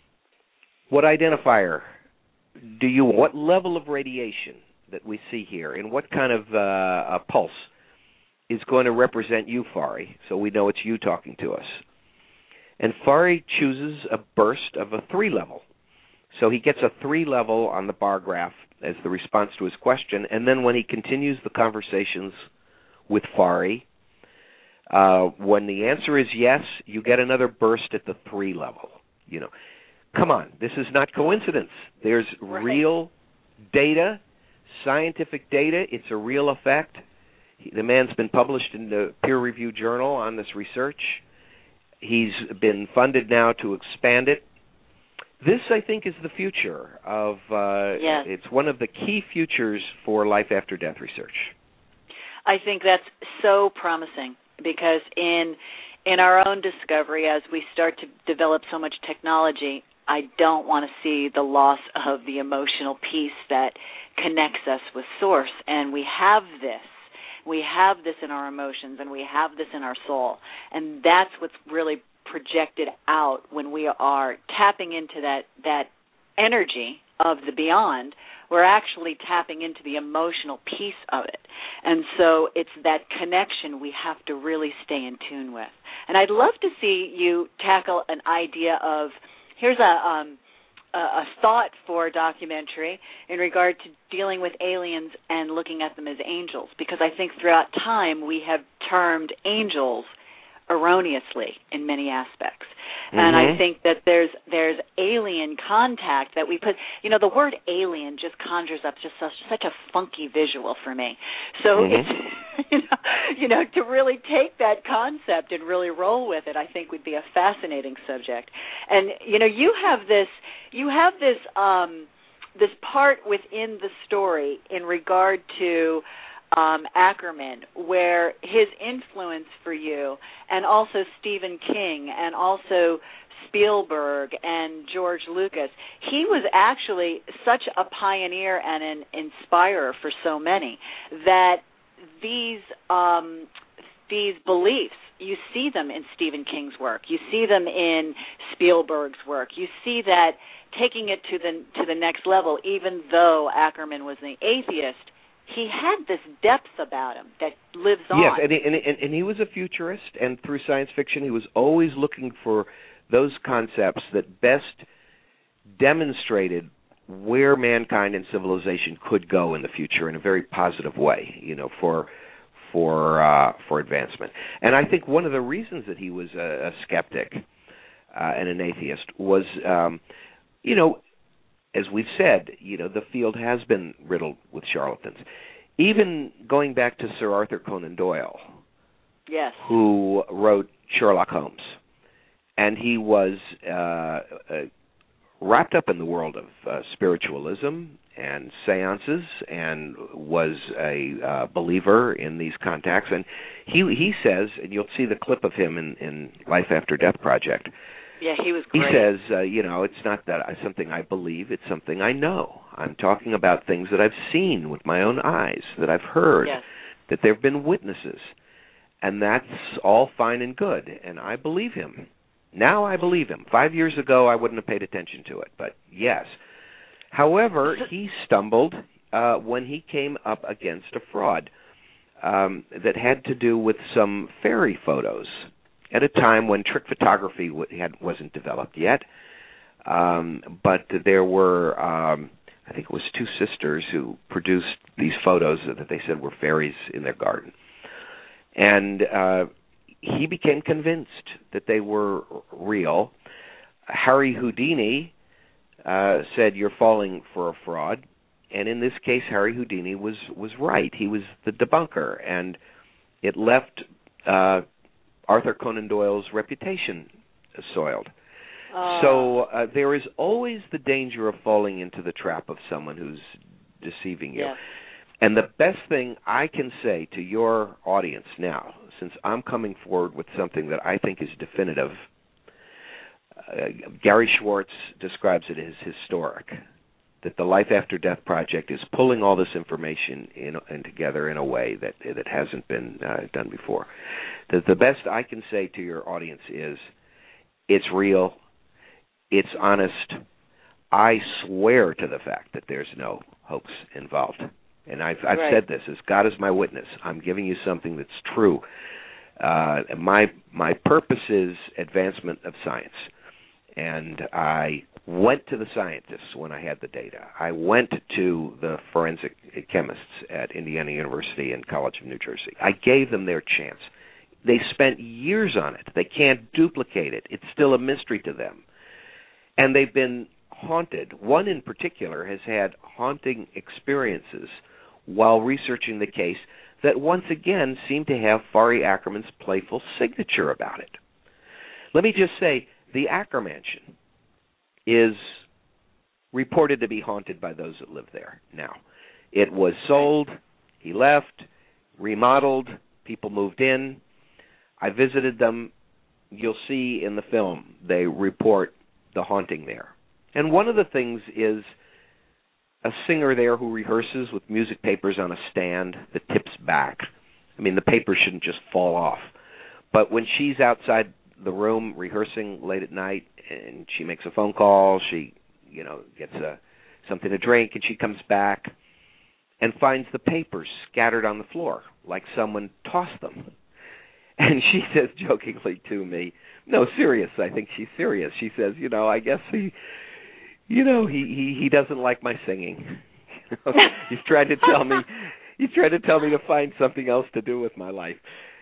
what identifier do you, what level of radiation that we see here, and what kind of uh, a pulse is going to represent you, Fari, so we know it's you talking to us. And Fari chooses a burst of a three level. So he gets a three level on the bar graph as the response to his question, and then when he continues the conversations with Fari, uh, when the answer is yes, you get another burst at the three level. You know, come on, this is not coincidence. There's right. real data, scientific data. It's a real effect. He, the man's been published in the peer-reviewed journal on this research. He's been funded now to expand it. This, I think, is the future of, uh, yes. it's one of the key futures for life after death research. I think that's so promising because in in our own discovery, as we start to develop so much technology, I don't want to see the loss of the emotional piece that connects us with Source. And we have this. We have this in our emotions, and we have this in our soul. And that's what's really projected out when we are tapping into that, that energy of the beyond. We're actually tapping into the emotional piece of it. And so it's that connection we have to really stay in tune with. And I'd love to see you tackle an idea of, here's a um, a thought for a documentary in regard to dealing with aliens and looking at them as angels, because I think throughout time we have termed angels erroneously in many aspects. Mm-hmm. And I think that there's there's alien contact that we put, you know, the word alien just conjures up just such, such a funky visual for me. So mm-hmm. it's, you know, you know, to really take that concept and really roll with it, I think would be a fascinating subject. And, you know, you have this, you have this, um, this part within the story in regard to Um, Ackerman, where his influence for you, and also Stephen King, and also Spielberg and George Lucas, he was actually such a pioneer and an inspirer for so many that these um, these beliefs, you see them in Stephen King's work, you see them in Spielberg's work, you see that taking it to the to the next level, even though Ackerman was an atheist, he had this depth about him that lives on. Yes, and he, and, and he was a futurist, and through science fiction he was always looking for those concepts that best demonstrated where mankind and civilization could go in the future in a very positive way, you know, for for uh, for advancement. And I think one of the reasons that he was a, a skeptic uh, and an atheist was, um, you know, as we've said, you know, the field has been riddled with charlatans. Even going back to Sir Arthur Conan Doyle, yes, who wrote Sherlock Holmes, and he was uh, uh, wrapped up in the world of uh, spiritualism and seances, and was a uh, believer in these contacts. And he he says, and you'll see the clip of him in, in Life After Death Project. Yeah, he was great. He says, uh, you know, it's not that I, something I believe, it's something I know. I'm talking about things that I've seen with my own eyes, that I've heard, yes. that there have been witnesses. And that's all fine and good, and I believe him. Now I believe him. Five years ago, I wouldn't have paid attention to it, but yes. However, he stumbled uh, when he came up against a fraud um, that had to do with some fairy photos at a time when trick photography had, wasn't developed yet. Um, but there were, um, I think it was two sisters who produced these photos that they said were fairies in their garden. And uh, he became convinced that they were real. Harry Houdini uh, said, "You're falling for a fraud." and in this case, Harry Houdini was, was right. He was the debunker, and it left uh, Arthur Conan Doyle's reputation soiled. Uh. So uh, there is always the danger of falling into the trap of someone who's deceiving you. Yes. And the best thing I can say to your audience now, since I'm coming forward with something that I think is definitive, uh, Gary Schwartz describes it as historic, that the Life After Death Project is pulling all this information in, in together in a way that that hasn't been uh, done before. The, the best I can say to your audience is, it's real, it's honest. I swear to the fact that there's no hoax involved. And I've, I've right. said this, as God is my witness. I'm giving you something that's true. Uh, my my purpose is advancement of science. And I went to the scientists when I had the data. I went to the forensic chemists at Indiana University and College of New Jersey. I gave them their chance. They spent years on it. They can't duplicate it. It's still a mystery to them. And they've been haunted. One in particular has had haunting experiences while researching the case that once again seem to have Fari Ackerman's playful signature about it. Let me just say, the Acker Mansion is reported to be haunted by those that live there now. It was sold, he left, remodeled, people moved in. I visited them. You'll see in the film they report the haunting there. And one of the things is a singer there who rehearses with music papers on a stand that tips back. I mean, the paper shouldn't just fall off. But when she's outside the room rehearsing late at night and she makes a phone call, she, you know, gets a, something to drink, and she comes back and finds the papers scattered on the floor like someone tossed them. And she says jokingly to me, no, serious, I think she's serious. She says, you know, I guess he... You know, he, he, he doesn't like my singing. You know, he's tried to tell me he's tried to tell me to find something else to do with my life.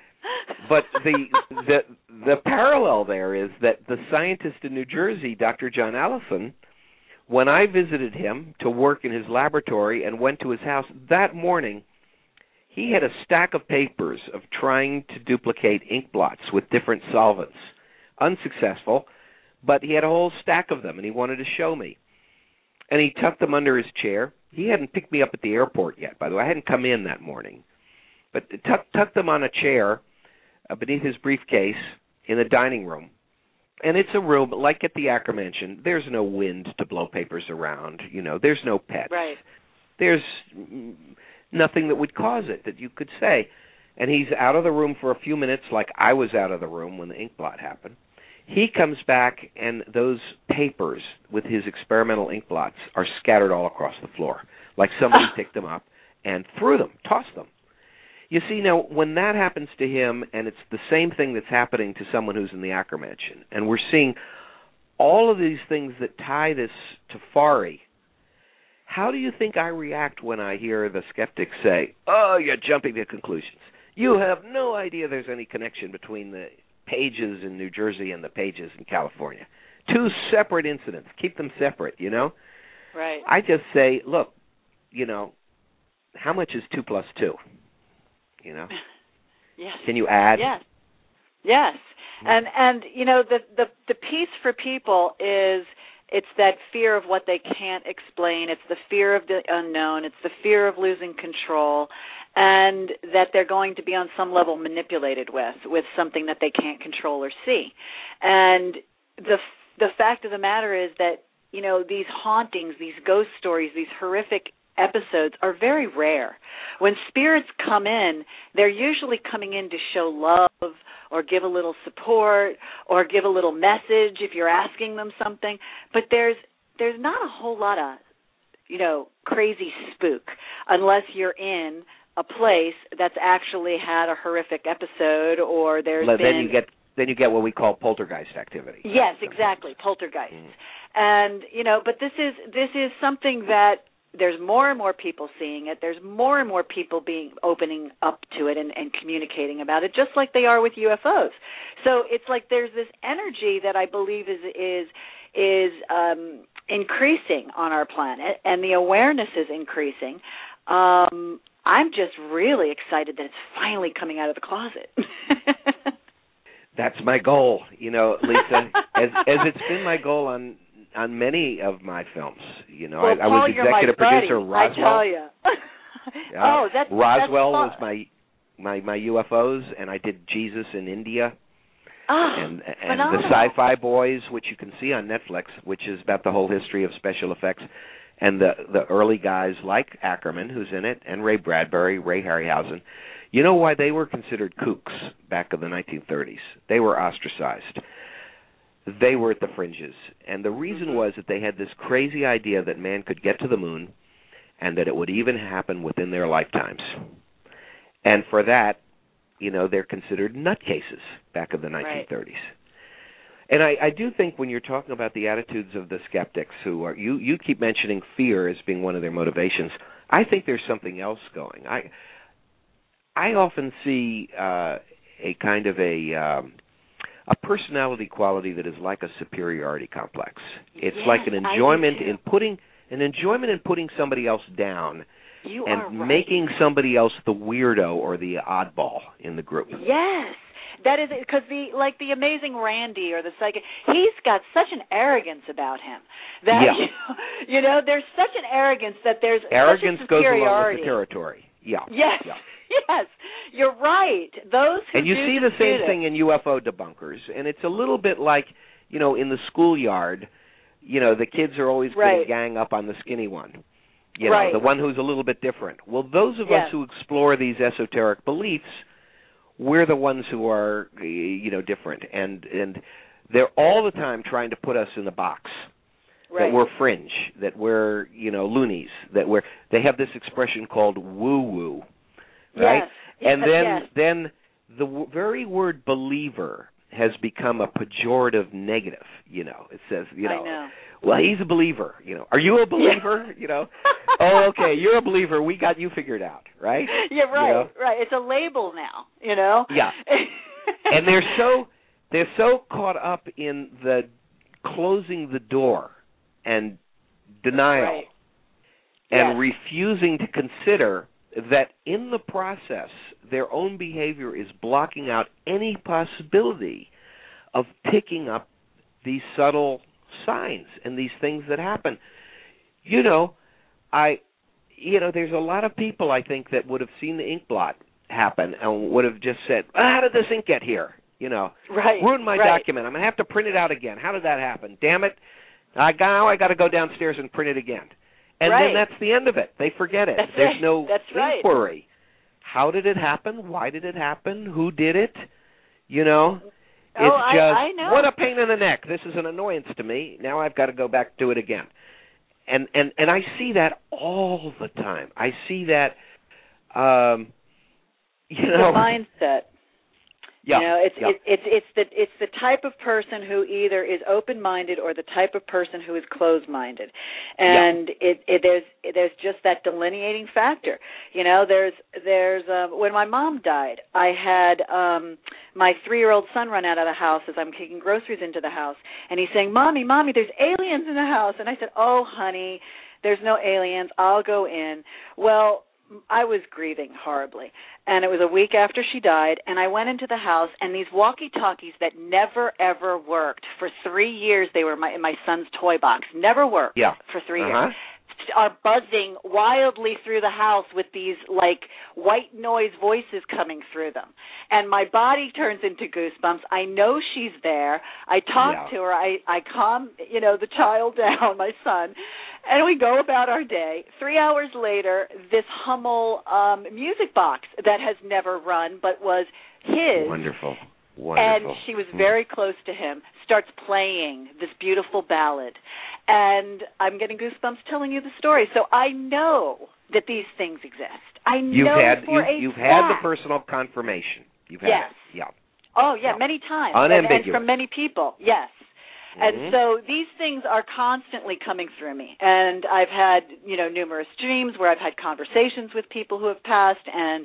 But the the the parallel there is that the scientist in New Jersey, Doctor John Allison, when I visited him to work in his laboratory and went to his house that morning, he had a stack of papers of trying to duplicate ink blots with different solvents. Unsuccessful. But he had a whole stack of them, and he wanted to show me. And he tucked them under his chair. He hadn't picked me up at the airport yet, by the way. I hadn't come in that morning. But tucked, tucked them on a chair uh, beneath his briefcase in the dining room. And it's a room, like at the Acker Mansion, there's no wind to blow papers around. You know, there's no pets. Right. There's nothing that would cause it that you could say. And he's out of the room for a few minutes, like I was out of the room when the ink blot happened. He comes back, and those papers with his experimental ink blots are scattered all across the floor, like somebody picked them up and threw them, tossed them. You see, now, when that happens to him, and it's the same thing that's happening to someone who's in the Acker Mansion, and we're seeing all of these things that tie this to Fari, how do you think I react when I hear the skeptics say, oh, you're jumping to conclusions. You have no idea there's any connection between the pages in New Jersey and the pages in California. Two separate incidents. Keep them separate, you know? Right. I just say, look, you know, how much is two plus two? You know? Yes. Can you add? Yes. Yes. And, and you know, the, the, the piece for people is it's that fear of what they can't explain. It's the fear of the unknown. It's the fear of losing control, and that they're going to be on some level manipulated with, with something that they can't control or see. And the the fact of the matter is that, you know, these hauntings, these ghost stories, these horrific episodes are very rare. When spirits come in, they're usually coming in to show love or give a little support or give a little message if you're asking them something. But there's there's not a whole lot of, you know, crazy spook unless you're in a place that's actually had a horrific episode, or there's then been... you get then you get what we call poltergeist activity. Yes, exactly, poltergeists. Mm. And, you know, but this is this is something that there's more and more people seeing it. There's more and more people being opening up to it and, and communicating about it, just like they are with U F Os. So it's like there's this energy that I believe is is is um, increasing on our planet, and the awareness is increasing. Um, I'm just really excited that it's finally coming out of the closet. That's my goal, you know, Lisa, as as it's been my goal on on many of my films. You know, well, I, I was Paul, executive producer buddy, Roswell. I tell you. uh, oh, that's Roswell that's was my my my U F Os, and I did Jesus in India. Oh, and and phenomenal. the Sci-Fi Boys, which you can see on Netflix, which is about the whole history of special effects, and the the early guys like Ackerman, who's in it, and Ray Bradbury, Ray Harryhausen. You know why they were considered kooks back in the nineteen thirties? They were ostracized. They were at the fringes, and the reason mm-hmm. was that they had this crazy idea that man could get to the moon, and that it would even happen within their lifetimes. And for that, you know, they're considered nutcases back in the nineteen thirties. Right. And I, I do think when you're talking about the attitudes of the skeptics who are, you, you keep mentioning fear as being one of their motivations. I think there's something else going. I I often see uh, a kind of a um, a personality quality that is like a superiority complex. It's yes, like an enjoyment in putting an enjoyment in putting somebody else down. You and are right. making somebody else the weirdo or the oddball in the group. Yes, that is because the like the Amazing Randy or the psychic, he's got such an arrogance about him that yeah. you know there's such an arrogance that there's arrogance such a goes superiority. along with the territory. Yeah. Yes. Yeah. Yes, you're right. Those who and you do see the same it. thing in U F O debunkers, and it's a little bit like you know in the schoolyard, you know the kids are always right. going to gang up on the skinny one. You know, right. the one who's a little bit different. Well, those of yes. us who explore these esoteric beliefs, we're the ones who are, you know, different. And and they're all the time trying to put us in a box. Right. That we're fringe, that we're, you know, loonies, that we're, they have this expression called woo-woo, right? Yes. And yes. then, yes. then the w- very word believer has become a pejorative negative, you know. It says, you know, I know. well, he's a believer, you know. Are you a believer? Yeah. You know, oh, okay, you're a believer. We got you figured out, right? Yeah, right, you know? right. It's a label now, you know. Yeah. And they're so they're so caught up in the closing the door and denial right. and yes. refusing to consider that in the process their own behavior is blocking out any possibility of picking up these subtle signs and these things that happen. You know, I, you know, there's a lot of people I think that would have seen the ink blot happen and would have just said, oh, "How did this ink get here?" You know, right, ruined my right. document. I'm gonna have to print it out again. How did that happen? Damn it! I got, now I got to go downstairs and print it again. And right. then that's the end of it. They forget it. That's There's right. no that's inquiry. Right. How did it happen? Why did it happen? Who did it? You know. It's oh, I, just, I know. what a pain in the neck. This is an annoyance to me. Now I've got to go back to it again. And and and I see that all the time. I see that, um, you know. The mindset. Yeah, you know, it's yeah. it, it's it's the it's the type of person who either is open-minded or the type of person who is closed-minded, and yeah. it, it there's there's just that delineating factor. You know, there's there's um, when my mom died, I had um, my three-year-old son run out of the house as I'm taking groceries into the house, and he's saying, "Mommy, Mommy, there's aliens in the house," and I said, "Oh, honey, there's no aliens. I'll go in." Well, I was grieving horribly, and it was a week after she died, and I went into the house, and these walkie-talkies that never, ever worked, for three years they were my, in my son's toy box, never worked yeah. for three uh-huh. years, are buzzing wildly through the house with these, like, white noise voices coming through them. And my body turns into goosebumps. I know she's there. I talk yeah. to her. I, I calm, you know, the child down, my son, and we go about our day. Three hours later, this Hummel um, music box that has never run but was his. Wonderful. Wonderful. And she was very close to him, starts playing this beautiful ballad. And I'm getting goosebumps telling you the story. So I know that these things exist. I you've know had, for you, a You've fact. had the personal confirmation. You've had yes. it. Yeah. Oh, yeah, yeah. many times. Unambiguous. And, and from many people, yes. Mm-hmm. And so these things are constantly coming through me. And I've had, you know, numerous dreams where I've had conversations with people who have passed, and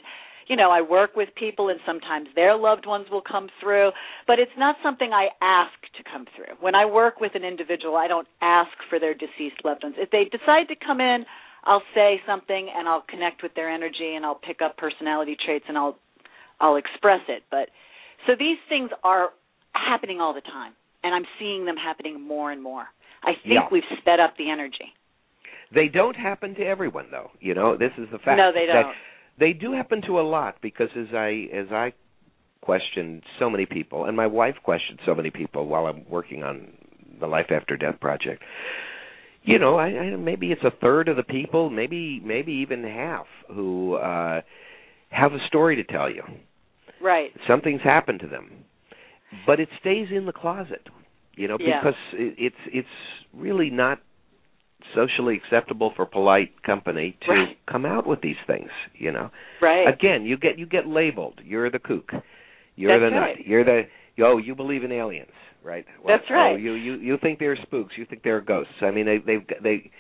you know, I work with people and sometimes their loved ones will come through, but it's not something I ask to come through. When I work with an individual, I don't ask for their deceased loved ones. If they decide to come in, I'll say something and I'll connect with their energy and I'll pick up personality traits and I'll I'll express it. But so these things are happening all the time, and I'm seeing them happening more and more. I think yeah. we've sped up the energy. They don't happen to everyone, though. You know, this is the fact. No, they don't. They, they do happen to a lot because as I as I questioned so many people, and my wife questioned so many people while I'm working on the Life After Death project. You know, I, I, maybe it's a third of the people, maybe maybe even half, who uh, have a story to tell you. Right. Something's happened to them, but it stays in the closet. You know, yeah. because it, it's it's really not socially acceptable for polite company to right. come out with these things. You know. Right. Again, you get you get labeled. You're the kook. You're That's the right. nut. You're the oh, you believe in aliens. Right. Well, That's right. Oh, you, you you think they're spooks. You think they're ghosts. I mean, they they they.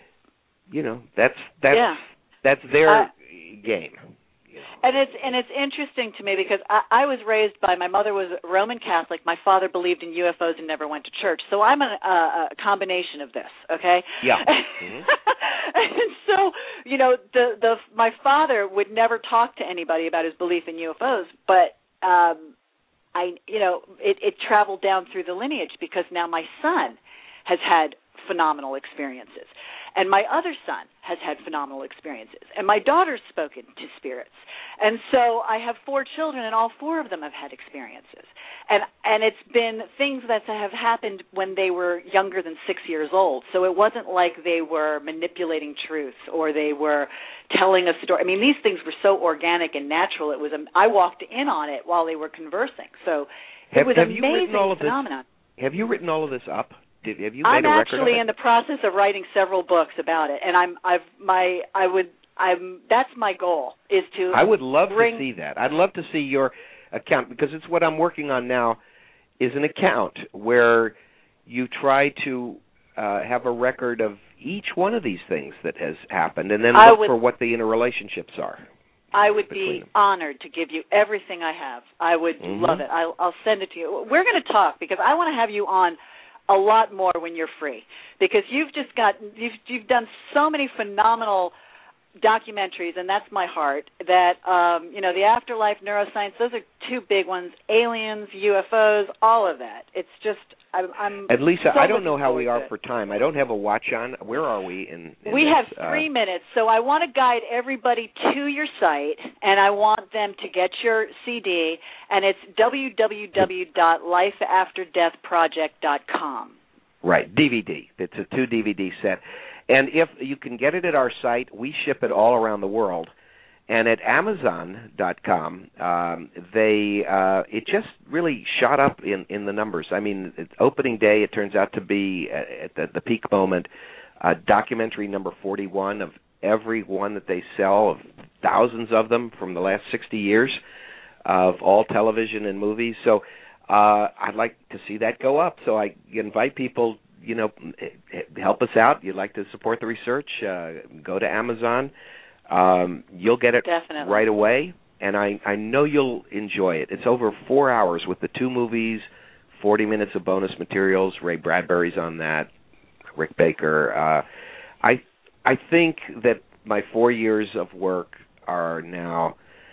You know, that's that's yeah. that's their uh, game. You know. And it's and it's interesting to me because I, I was raised by my mother was Roman Catholic. My father believed in U F Os and never went to church. So I'm a, a, a combination of this. Okay. Yeah. Mm-hmm. And so you know, the the my father would never talk to anybody about his belief in U F Os, but. Um, I, you know, it, it traveled down through the lineage because now my son has had phenomenal experiences. And my other son has had phenomenal experiences. And my daughter's spoken to spirits. And so I have four children, and all four of them have had experiences. And and it's been things that have happened when they were younger than six years old. So it wasn't like they were manipulating truth or they were telling a story. I mean, these things were so organic and natural. It was I walked in on it while they were conversing. So it have, was have an you written all amazing of this, phenomenon. Have you written all of this up? Did, have you made I'm a record actually of it? in the process of writing several books about it, and I'm I've my I would I'm that's my goal is to. I would love bring, to see that. I'd love to see your account because it's what I'm working on now. Is an account where you try to uh, have a record of each one of these things that has happened, and then I look would, for what the interrelationships are. I would be them. honored to give you everything I have. I would mm-hmm. love it. I'll, I'll send it to you. We're going to talk because I want to have you on a lot more when you're free because you've just got you've you've done so many phenomenal documentaries, and that's my heart. That um, you know, the afterlife, neuroscience, those are two big ones. Aliens, U F Os, all of that. It's just I'm. I'm and Lisa, so I don't know how we are it. for time. I don't have a watch on. Where are we in? in we this, have three uh, minutes, so I want to guide everybody to your site, and I want them to get your C D, and it's w w w dot life after death project dot com. Right, D V D. It's a two D V D set. And if you can get it at our site, we ship it all around the world. And at amazon dot com, um, they uh, it just really shot up in, in the numbers. I mean, it's opening day, it turns out to be at the, the peak moment, uh, documentary number forty-one of every one that they sell, of thousands of them from the last sixty years of all television and movies. So uh, I'd like to see that go up. So I invite people, you know, help us out. You'd like to support the research, uh, go to Amazon. Um, you'll get it Definitely. right away, and I, I know you'll enjoy it. It's over four hours with the two movies, forty minutes of bonus materials. Ray Bradbury's on that, Rick Baker. Uh, I I think that my four years of work are now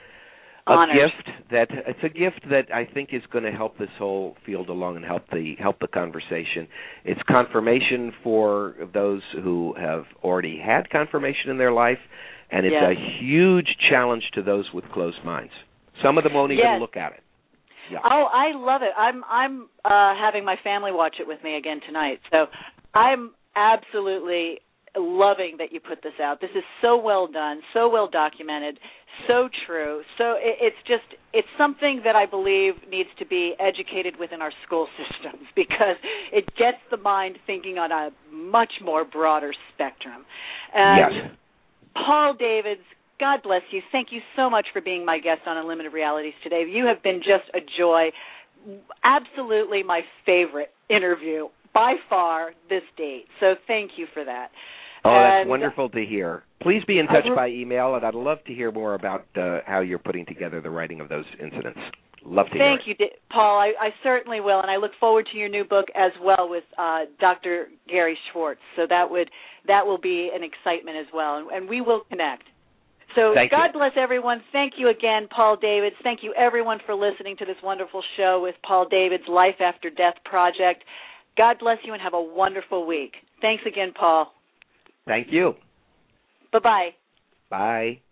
a Honored. gift that it's a gift that I think is going to help this whole field along and help the help the conversation. It's confirmation for those who have already had confirmation in their life, and it's yes. a huge challenge to those with closed minds. Some of them won't even yes. look at it. Yeah. Oh, I love it. I'm I'm uh, having my family watch it with me again tonight. So I'm absolutely loving that you put this out. This is so well done, so well documented, so true. So it, it's just, it's something that I believe needs to be educated within our school systems because it gets the mind thinking on a much more broader spectrum. And yes. Paul Davids, God bless you. Thank you so much for being my guest on Unlimited Realities today. You have been just a joy. Absolutely my favorite interview by far this date. So thank you for that. Oh, that's and wonderful to hear. Please be in touch by email, and I'd love to hear more about uh, how you're putting together the writing of those incidents. Love to hear Thank it. you, Paul. I, I certainly will, and I look forward to your new book as well with uh, Doctor Gary Schwartz. So that would that will be an excitement as well, and, and we will connect. So Thank God you. bless everyone. Thank you again, Paul Davids. Thank you, everyone, for listening to this wonderful show with Paul Davids' Life After Death Project. God bless you and have a wonderful week. Thanks again, Paul. Thank you. Bye-bye. Bye.